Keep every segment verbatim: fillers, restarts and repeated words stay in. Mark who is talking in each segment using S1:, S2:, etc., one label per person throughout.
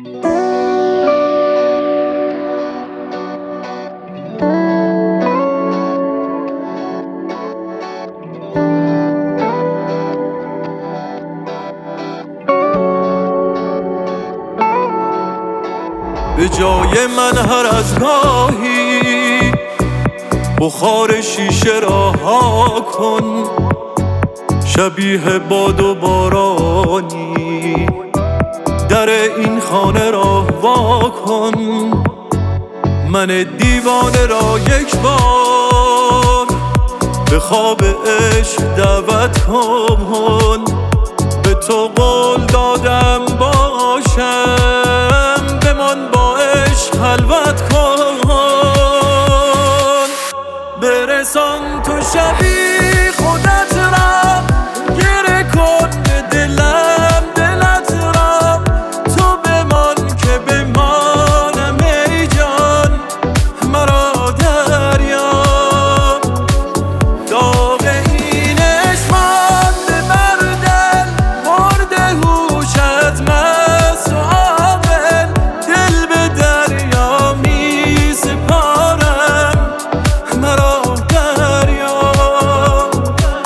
S1: به جای من هر از گاهی بخار شیشه را ها کن، شبیه باد و بارانی در این خانه را وا کن. من دیوانه را یک بار به خواب عشق دعوت کن، به تو قول دادم باشم، بمان با عشق خلوت کن. برسان تو شبی خودت را، گره کن به دلم دلت را، تو بمان که بمانم ای جان، مرا دریاب. داغ این عشق مانده بر دل، مرده هوشت مست و عاقل، دل به دریا می سپارم، مرا دریاب.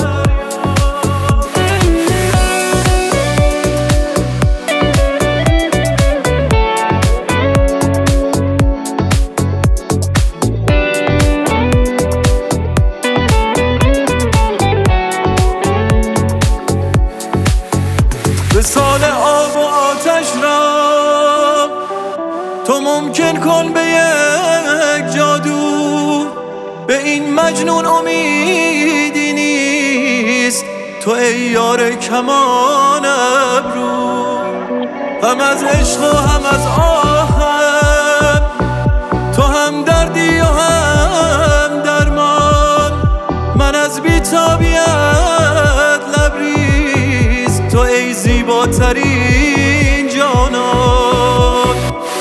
S1: به سال آب و آتش را تو ممکن کن به یک جادو، به این مجنون امیدی نیست تو ای یار کمان ابرو. هم از عشق و هم از آهم، تو هم دردی و هم درمان، من از بی‌تابیت لبریز، تو ای زیباترین جانان.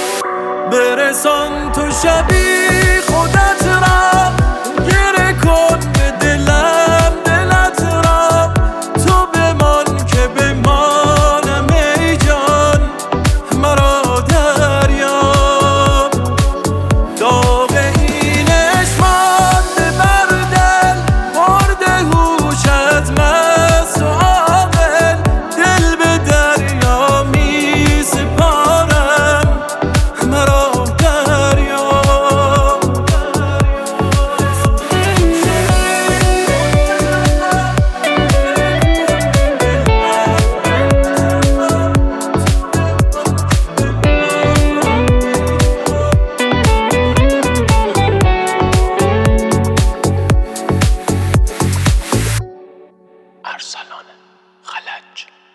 S1: برسان تو شبی خودت را، گره کن به دلم دلت را، تو بمان که بمانم ای جان، مرا دریاب. داغ این عشق مانده بر دل، مرده هوشت مست و عاقل، دل به دریا می سپارم، مرا دریاب.
S2: ارسلان خلج.